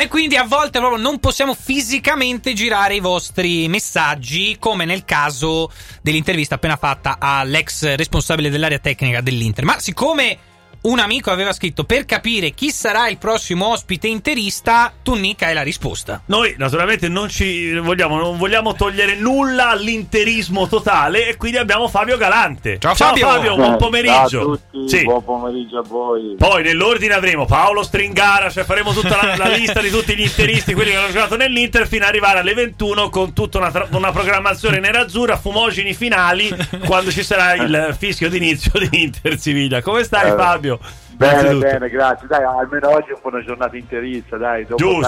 e quindi a volte proprio non possiamo fisicamente girare i vostri messaggi, come nel caso dell'intervista appena fatta all'ex responsabile dell'area tecnica dell'Inter. Ma siccome un amico aveva scritto per capire chi sarà il prossimo ospite interista, tu Nick hai la risposta. Noi naturalmente non vogliamo togliere nulla all'interismo totale, e quindi abbiamo Fabio Galante. Ciao Fabio, buon pomeriggio. Ciao a tutti, sì. Buon pomeriggio a voi. Poi nell'ordine avremo Paolo Stringara, cioè faremo tutta la lista di tutti gli interisti, quelli che hanno giocato nell'Inter, fino ad arrivare alle 21 con tutta una programmazione nerazzurra, fumogeni finali, quando ci sarà il fischio d'inizio di Inter Siviglia. Come stai Fabio? Bene, grazie. Dai, almeno oggi è un po' una giornata interista, dai. Dopo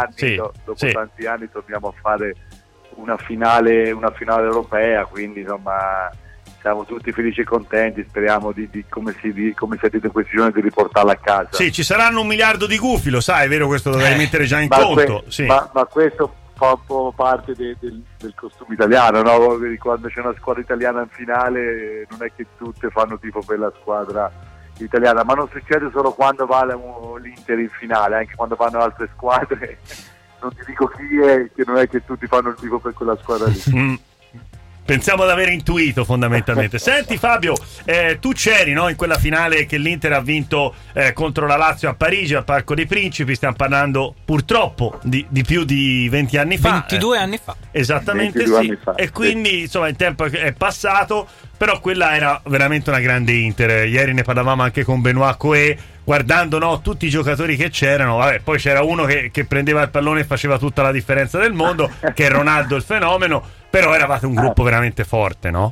tanti anni torniamo a fare una finale europea, quindi insomma siamo tutti felici e contenti. Speriamo come si è detto in questi giorni, di riportarla a casa. Sì, ci saranno 1 miliardo di gufi, lo sai, è vero? Questo lo devi mettere già in conto. Sì. Ma questo fa un po' parte del costume italiano, no? Quando c'è una squadra italiana in finale, non è che tutte fanno tifo per la squadra italiana, ma non succede solo quando va l'Inter in finale, anche quando vanno altre squadre. Non ti dico chi è, che non è che tutti fanno il tifo per quella squadra lì. Pensiamo ad aver intuito fondamentalmente. Senti Fabio, tu c'eri, no, in quella finale che l'Inter ha vinto contro la Lazio a Parigi, al Parco dei Principi. Stiamo parlando purtroppo di più di 20 anni fa. 22 anni fa. Esattamente, 22 sì. anni fa, e quindi insomma il tempo è passato, però quella era veramente una grande Inter. Ieri ne parlavamo anche con Benoît Coé, guardando, no, tutti i giocatori che c'erano. Vabbè, poi c'era uno che prendeva il pallone e faceva tutta la differenza del mondo, che è Ronaldo il fenomeno. Però eravate un gruppo veramente forte, no?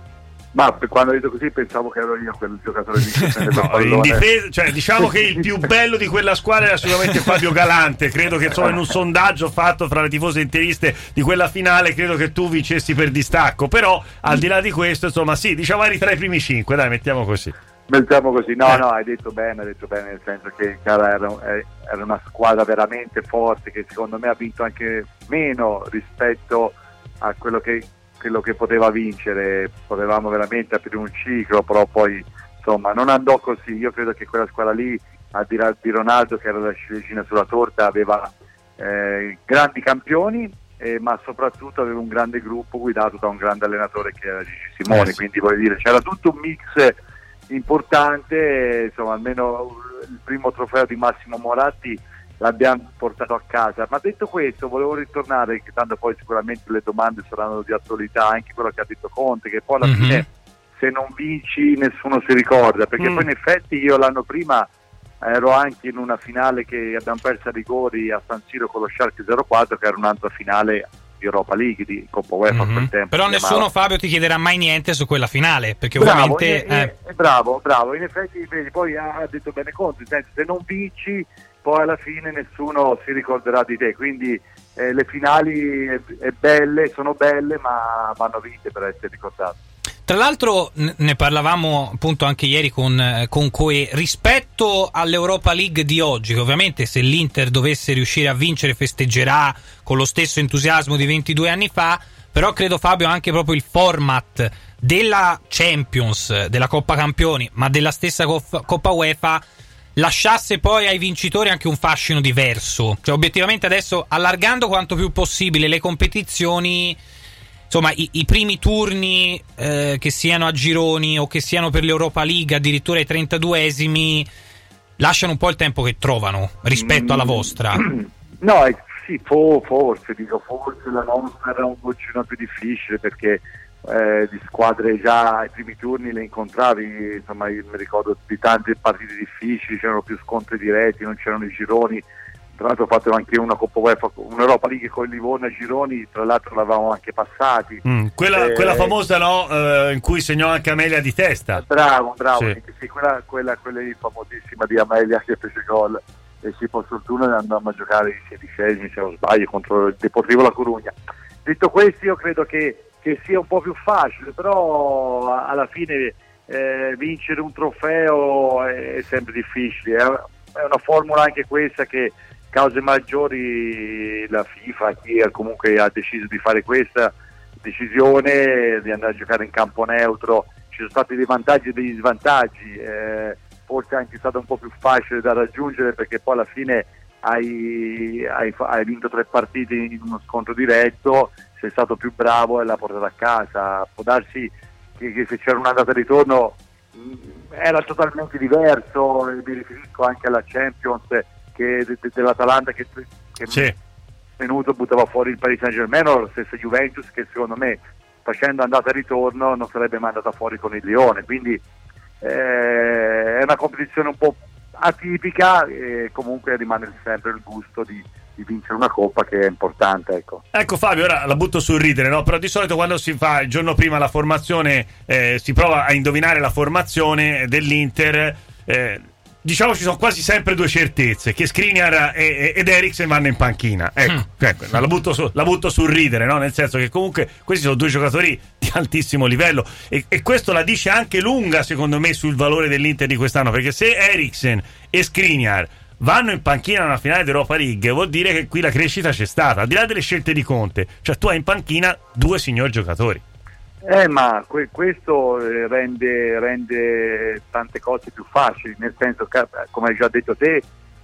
Ma quando ho detto così pensavo che ero io quel giocatore di no, in difesa, cioè, diciamo che il più bello di quella squadra era sicuramente Fabio Galante. Credo che insomma, in un sondaggio fatto fra le tifose interiste di quella finale, credo che tu vincessi per distacco. Però al di là di questo, insomma, sì, diciamo eri tra i primi 5, dai, mettiamo così. No, hai detto bene, nel senso che era una squadra veramente forte, che secondo me ha vinto anche meno rispetto a quello che poteva vincere. Potevamo veramente aprire un ciclo, però poi insomma non andò così. Io credo che quella squadra lì, al di là di Ronaldo che era la ciliegina sulla torta, aveva grandi campioni, ma soprattutto aveva un grande gruppo guidato da un grande allenatore che era Gigi Simone. Quindi voglio dire, c'era tutto un mix importante. Insomma, almeno il primo trofeo di Massimo Moratti l'abbiamo portato a casa. Ma detto questo, volevo ritornare, che tanto poi sicuramente le domande saranno di attualità, anche quello che ha detto Conte, che poi alla fine se non vinci nessuno si ricorda, perché poi in effetti io l'anno prima ero anche in una finale che abbiamo perso a rigori a San Siro con lo Schalke 04, che era un'altra finale di Europa League, di Coppa UEFA a quel tempo. Però nessuno, Fabio, ti chiederà mai niente su quella finale, perché ovviamente bravo, in effetti vedi, poi ha detto bene Conte, nel senso, se non vinci poi alla fine nessuno si ricorderà di te. Quindi le finali sono belle, ma vanno vinte per essere ricordate. Tra l'altro ne parlavamo appunto anche ieri con Coe, rispetto all'Europa League di oggi, che ovviamente se l'Inter dovesse riuscire a vincere festeggerà con lo stesso entusiasmo di 22 anni fa, però credo, Fabio, anche proprio il format della Champions, della Coppa Campioni, ma della stessa Coppa UEFA, lasciasse poi ai vincitori anche un fascino diverso. Cioè, obiettivamente adesso, allargando quanto più possibile le competizioni, insomma i primi turni, che siano a gironi o che siano per l'Europa League addirittura i 32esimi, lasciano un po' il tempo che trovano rispetto alla vostra. No, sì, forse la nostra era un pochino più difficile, perché di squadre già ai primi turni le incontravi. Insomma, io mi ricordo di tante partite difficili, c'erano più scontri diretti, non c'erano i gironi. Tra l'altro ho fatto anche una Coppa UEFA, un'Europa League con il Livorno a gironi, tra l'altro l'avevamo anche passati. Quella famosa, no? In cui segnò anche Amelia di testa. Bravo, sì, quella lì famosissima di Amelia che fece gol, e si per fortuna andammo a giocare i 16esimi, se non sbaglio, contro il Deportivo La Corugna. Detto questo, io credo che sia un po' più facile, però alla fine vincere un trofeo è sempre difficile. È una formula anche questa che, cause maggiori, la FIFA, chi comunque ha deciso di fare questa decisione di andare a giocare in campo neutro, ci sono stati dei vantaggi e degli svantaggi. Forse è anche stato un po' più facile da raggiungere, perché poi alla fine hai vinto 3 partite in uno scontro diretto, sei stato più bravo e l'hai portato a casa. Può darsi che se c'era un'andata e ritorno era totalmente diverso, mi riferisco anche alla Champions dell'Atalanta che sì. Venuto buttava fuori il Paris Saint-Germain, o la stessa Juventus che secondo me facendo andata e ritorno non sarebbe mai andata fuori con il Lione, quindi è una competizione un po' atipica e comunque rimane sempre il gusto di vincere una coppa, che è importante. Ecco Fabio, ora la butto sul ridere, no? Però di solito quando si fa il giorno prima la formazione, si prova a indovinare la formazione dell'Inter, diciamo ci sono quasi sempre 2 certezze, che Skriniar ed Eriksen vanno in panchina. Ecco, la butto sul ridere, no? Nel senso che comunque questi sono 2 giocatori di altissimo livello e questo la dice anche lunga secondo me sul valore dell'Inter di quest'anno, perché se Eriksen e Skriniar vanno in panchina nella finale d'Europa League vuol dire che qui la crescita c'è stata, al di là delle scelte di Conte, cioè tu hai in panchina 2 signor giocatori. Ma questo rende tante cose più facili, nel senso che, come hai già detto te,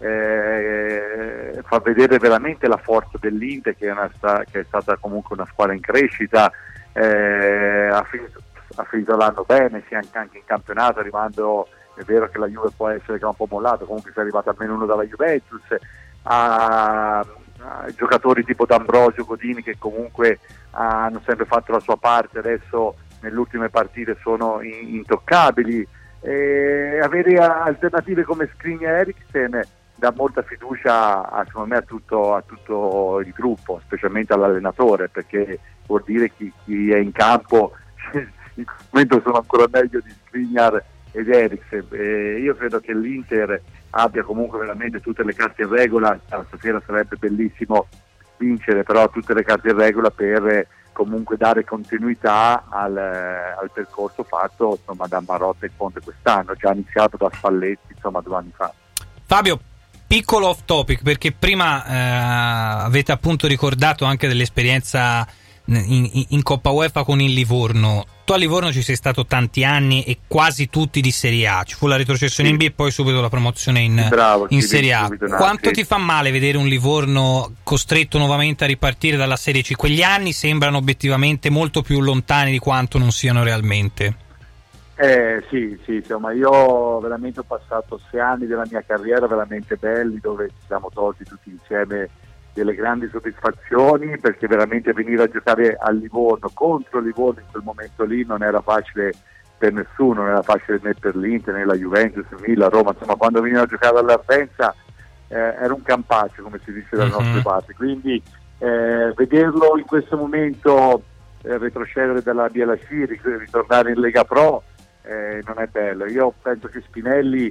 fa vedere veramente la forza dell'Inter, che è stata comunque una squadra in crescita, ha finito l'anno bene, sia anche in campionato, arrivando, è vero che la Juve può essere che ha un po' mollato, comunque si è arrivato almeno uno dalla Juventus, a giocatori tipo D'Ambrosio, Godini, che comunque hanno sempre fatto la sua parte, adesso nelle ultime partite sono intoccabili, avere alternative come Skriniar e Eriksen dà molta fiducia secondo me a tutto il gruppo, specialmente all'allenatore, perché vuol dire chi è in campo in questo momento sono ancora meglio di Skriniar ed Eriksen. Io credo che l'Inter abbia comunque veramente tutte le carte in regola. Stasera sarebbe bellissimo vincere, però tutte le carte in regola per comunque dare continuità al percorso fatto, insomma, da Marotta e Conte quest'anno, già iniziato da Spalletti, insomma, 2 anni fa. Fabio, piccolo off topic, perché prima avete appunto ricordato anche dell'esperienza in Coppa UEFA con il Livorno. Tu a Livorno ci sei stato tanti anni e quasi tutti di Serie A, ci fu la retrocessione in B e poi subito la promozione in Serie A. Quanto ti fa male vedere un Livorno costretto nuovamente a ripartire dalla Serie C? Quegli anni sembrano obiettivamente molto più lontani di quanto non siano realmente. Sì, insomma, io veramente ho passato 6 anni della mia carriera veramente belli, dove ci siamo tolti tutti insieme delle grandi soddisfazioni, perché veramente venire a giocare a Livorno, contro Livorno in quel momento lì, non era facile per nessuno, non era facile né per l'Inter, né la Juventus, né la Roma, insomma, quando veniva a giocare all'Ardenza era un campaccio, come si dice dalle nostre parti, quindi vederlo in questo momento retrocedere dalla Bielacci, ritornare in Lega Pro, non è bello. Io penso che Spinelli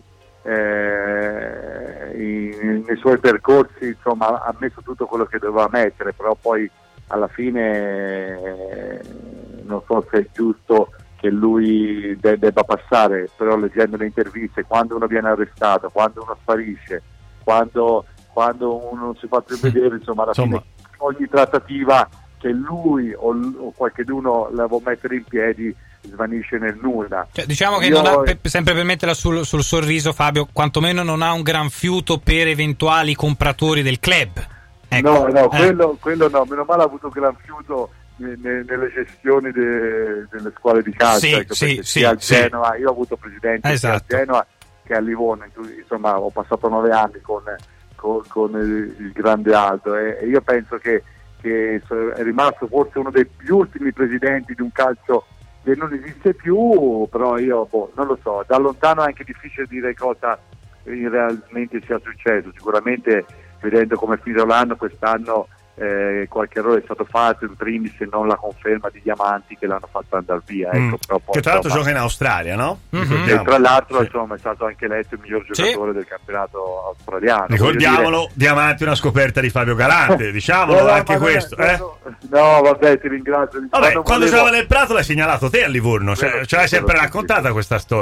nei suoi percorsi, insomma, ha messo tutto quello che doveva mettere, però poi alla fine non so se è giusto che lui debba passare, però leggendo le interviste, quando uno viene arrestato, quando uno sparisce, quando uno non si fa più vedere, insomma, alla fine ogni trattativa che lui o qualcheduno la vuol mettere in piedi svanisce nel nulla. Cioè, diciamo che non ha, sempre per metterla sul sorriso, Fabio, quantomeno non ha un gran fiuto per eventuali compratori del club. Ecco. No, quello no, meno male ha avuto un gran fiuto nelle gestioni delle squadre di calcio, sia al Genoa, io ho avuto presidente sia al Genoa che a Livorno, insomma ho passato 9 anni con il grande Aldo e io penso che è rimasto forse uno dei più ultimi presidenti di un calcio che non esiste più, però io non lo so, da lontano è anche difficile dire cosa realmente sia successo. Sicuramente vedendo come è finito l'anno, quest'anno qualche errore è stato fatto, in primis se non la conferma di Diamanti che l'hanno fatto andare via, ecco, però poi, che tra l'altro gioca in Australia, no? E tra l'altro insomma, è stato anche eletto il miglior giocatore del campionato australiano. Ricordiamolo, Diamanti una scoperta di Fabio Galante, diciamolo anche questo. No, vabbè, ti ringrazio. Vabbè, quando giocava nel Prato l'hai segnalato te a Livorno, ce l'hai sempre raccontata questa storia.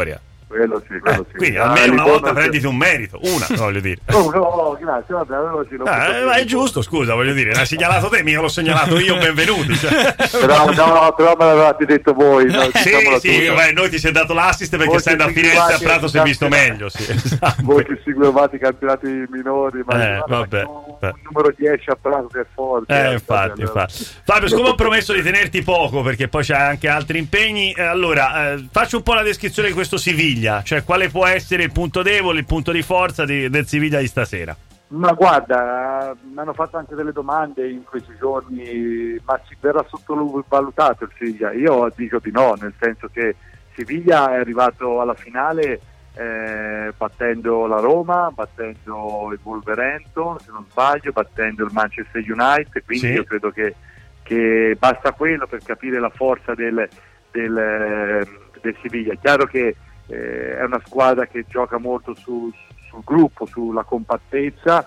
Quello sì. Quindi almeno una volta prenditi un merito, voglio dire. No, grazie, vabbè, ma è giusto, scusa, voglio dire, l'hai segnalato te, mica l'ho segnalato io, benvenuti. Cioè. Però me l'avete detto voi. No? Sì, noi ti sei dato l'assist perché sei da Firenze a Prato, si è visto meglio. Sì, esatto. Voi che seguivate i campionati minori, ma vabbè. Un numero 10 a Prato che è forte. Infatti. Fabio, siccome ho promesso di tenerti poco perché poi c'è anche altri impegni, allora faccio un po' la descrizione di questo Siviglia, cioè quale può essere il punto debole, il punto di forza del Siviglia di stasera. Ma guarda, mi hanno fatto anche delle domande in questi giorni, ma si verrà sottovalutato il Siviglia? Io dico di no, nel senso che Siviglia è arrivato alla finale battendo la Roma, battendo il Wolverhampton, se non sbaglio, battendo il Manchester United, quindi sì. Io credo che basta quello per capire la forza del Siviglia. È chiaro che è una squadra che gioca molto sul gruppo, sulla compattezza.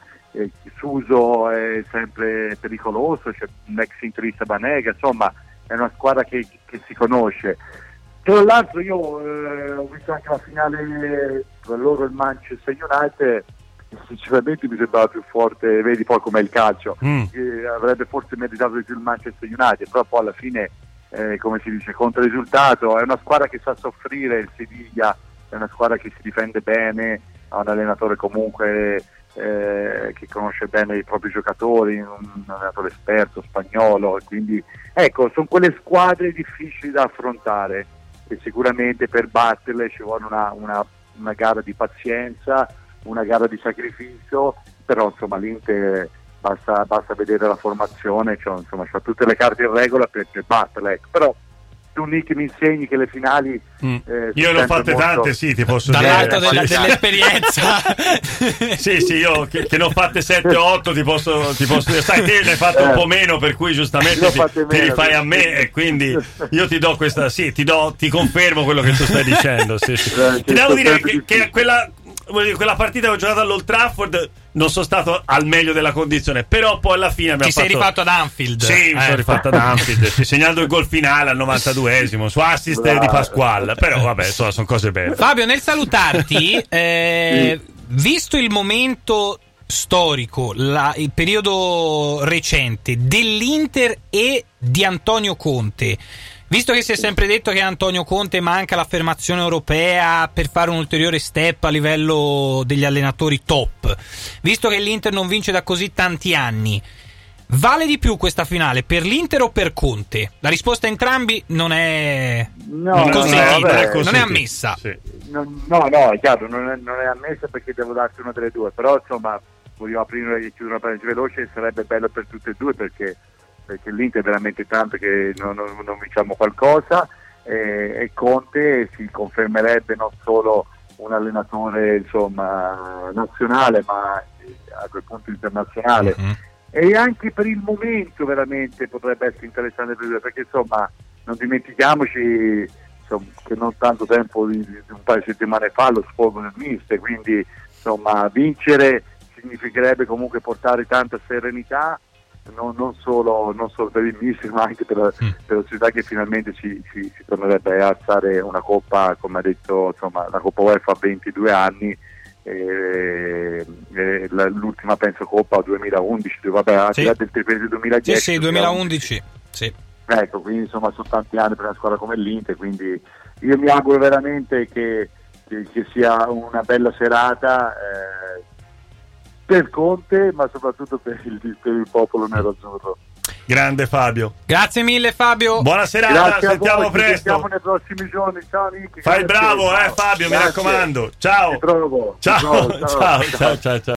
Suso è sempre pericoloso, c'è un ex interista Banega, insomma è una squadra che si conosce. Tra l'altro io ho visto anche la finale tra loro e il Manchester United, sinceramente mi sembrava più forte, vedi poi com'è il calcio, avrebbe forse meritato di più il Manchester United, però poi alla fine come si dice, conta il risultato. È una squadra che sa soffrire, il Siviglia è una squadra che si difende bene, ha un allenatore comunque che conosce bene i propri giocatori, un allenatore esperto spagnolo, quindi ecco, sono quelle squadre difficili da affrontare e sicuramente per batterle ci vuole una gara di pazienza, una gara di sacrificio, però insomma l'Inter basta vedere la formazione, cioè, insomma c'ha tutte le carte in regola per batterla, ecco. Però tu Nick mi insegni che le finali io ne ho fatte tante, sì, ti posso dall'alto dire dell'esperienza. sì, io che ne ho fatte 7 o 8 ti posso dire, sai, te ne hai fatto un po' meno, per cui giustamente ti rifai a me e quindi io ti do questa, ti confermo quello che tu stai dicendo, sì. Ti devo dire che quella partita che ho giocato all'Old Trafford non sono stato al meglio della condizione, però poi alla fine sei rifatto ad Anfield. Sì, mi sono rifatto ad Anfield, segnando il gol finale al 92esimo su assist di Pasquale, però vabbè, sono cose belle. Fabio, nel salutarti visto il momento storico, il periodo recente dell'Inter e di Antonio Conte, visto che si è sempre detto che a Antonio Conte manca l'affermazione europea per fare un ulteriore step a livello degli allenatori top, visto che l'Inter non vince da così tanti anni, vale di più questa finale per l'Inter o per Conte? La risposta a entrambi non è consentita, non è ammessa. Sì. No, è chiaro, non è ammessa perché devo darti una delle due, però insomma voglio aprire e chiudere una parentesi veloce, sarebbe bello per tutte e due perché l'Inter è veramente tanto che non vinciamo qualcosa e Conte si confermerebbe non solo un allenatore insomma nazionale ma a quel punto internazionale, e anche per il momento veramente potrebbe essere interessante perché insomma non dimentichiamoci che non tanto tempo di un paio di settimane fa lo sfogo del mister, quindi insomma vincere significherebbe comunque portare tanta serenità non solo per il mister ma anche per la società, che finalmente si tornerebbe a alzare una coppa, come ha detto, insomma la Coppa UEFA a 22 anni, l'ultima penso Coppa 2011, vabbè, al di là del triplete 2010. Sì, 2011, sì. Ecco, quindi insomma sono tanti anni per una squadra come l'Inter, quindi io mi auguro veramente che sia una bella serata per Conte, ma soprattutto per il popolo nerazzurro. Grande Fabio. Grazie mille Fabio. Buona serata, sentiamo presto. Ci sentiamo nei prossimi giorni. Ciao Nick. Fai il bravo, Fabio, grazie. Mi raccomando. Ciao. Ti trovo. Ciao.